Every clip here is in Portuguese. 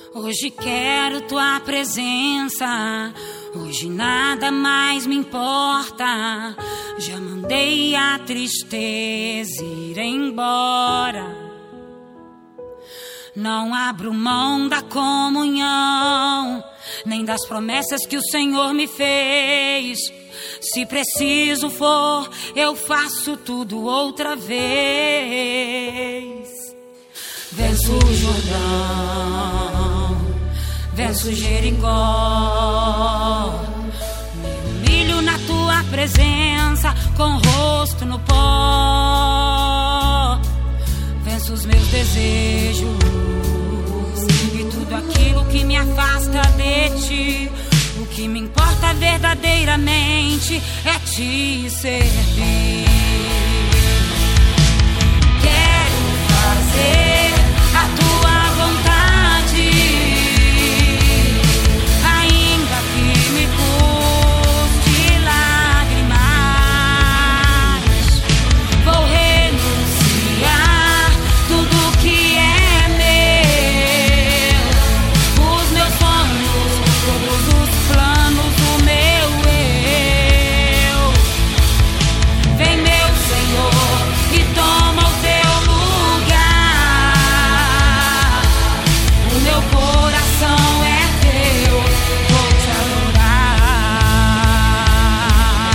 Hoje quero tua presença, hoje nada mais me importa. Já mandei a tristeza ir embora. Não abro mão da comunhão, nem das promessas que o Senhor me fez. Se preciso for, eu faço tudo outra vez. Venço o Jordão, venço Jericó, me humilho na tua presença, com o rosto no pó. Venço os meus desejos e tudo aquilo que me afasta de ti. O que me importa verdadeiramente é te servir. Quero fazer a tua vontade, ainda que me custe lágrimas. Vou renunciar tudo que é meu, os meus sonhos, todos os planos do meu eu. Vem, meu Senhor, e toma o teu lugar. O meu coração é teu, vou te adorar.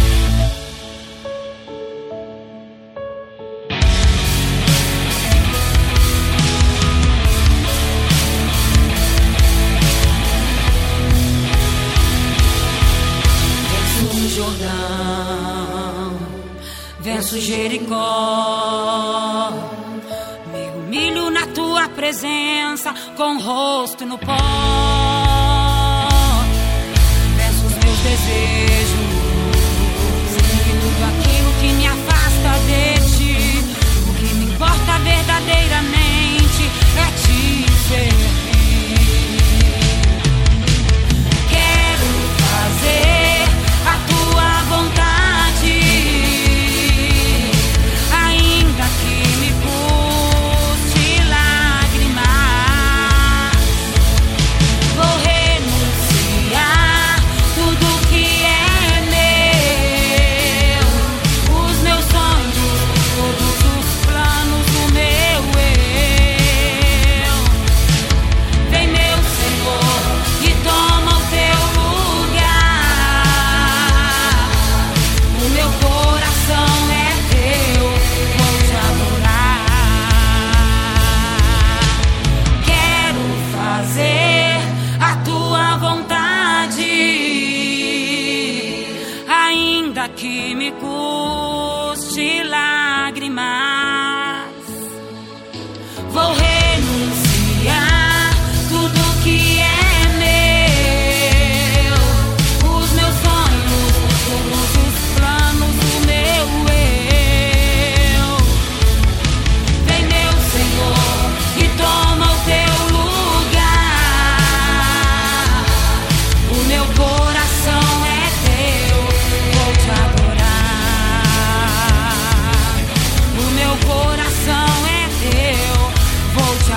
Venço o Jordão, venço Jericó, me humilho na tua presença, com o rosto no pó. Venço os meus desejos e tudo aquilo que me afasta de ti. O que me importa verdadeiramente é te servir. Quero fazer a tua vontade, ainda que me custe lágrimas. Vou renunciar tudo que é meu, os meus sonhos, todos os planos do meu eu. Vem, meu Senhor, e toma o teu lugar. O meu coração é teu, vou te adorar. Quero fazer a tua vontade, ainda que me custe lágrimas. Vou renunciar tudo que é meu, os meus sonhos, todos os planos do meu eu. Vem, meu Senhor, e toma o teu lugar. O meu coração é teu, vou te adorar. O meu coração é teu, vou te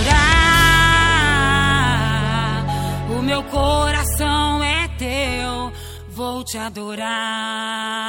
adorar. O meu coração é teu, vou te adorar.